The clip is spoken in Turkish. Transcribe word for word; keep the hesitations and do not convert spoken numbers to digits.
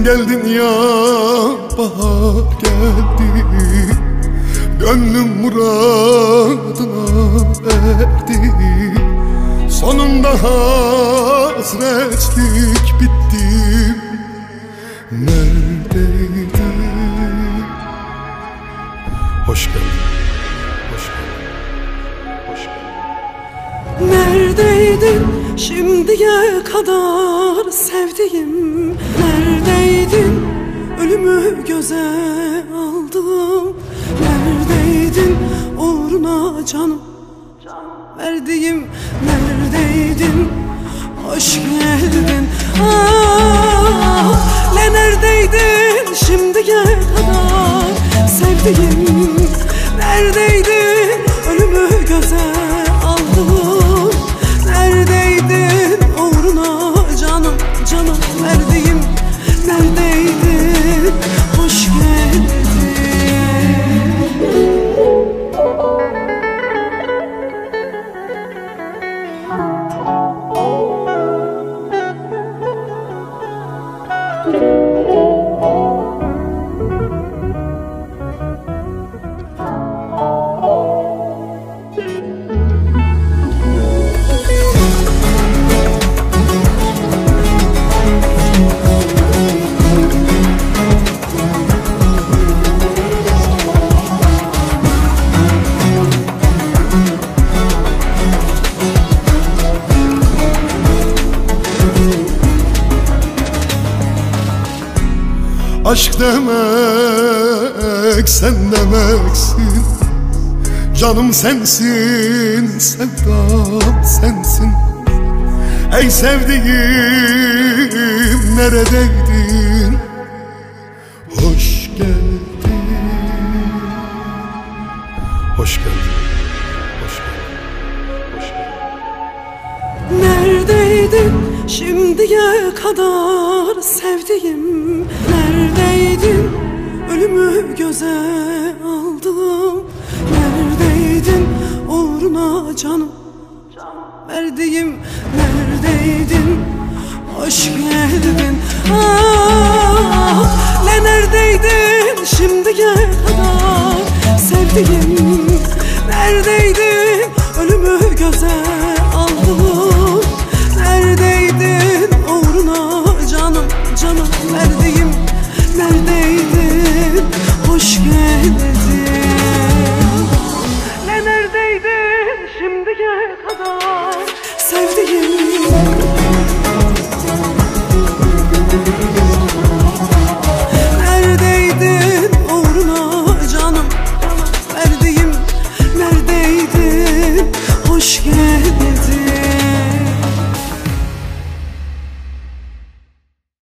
Sen geldin ya bahar geldi, gönlüm muradına erdi. Sonunda hasretlik bitti. Neredeydin? Hoş geldin, hoş geldin, hoş geldin. Neredeydin şimdiye kadar sevdiğim? Neredeydin? Ölümü göze aldım. Neredeydin? Uğruna canım verdiğim. Neredeydin? Hoş geldin. Ah, le neredeydin şimdiye kadar sevdiğim? Neredeydin? Ölümü göze aldım. Neredeydin? Uğruna canım canım verdiğim. Neredeydin? Hoş geldin. Aşk demek sen demeksin, canım sensin, sevdam sensin. Ey sevdiğim neredeydin? Hoş geldin, hoş geldin, hoş geldin, hoş geldin. Neredeydin şimdiye kadar sevdiğim? Neredeydin? Ölümü göze aldım. Neredeydin? Uğruna canım verdiğim. Neredeydin? Hoş geldin. Ah, le neredeydin şimdiye kadar sevdiğim? Neredeydin?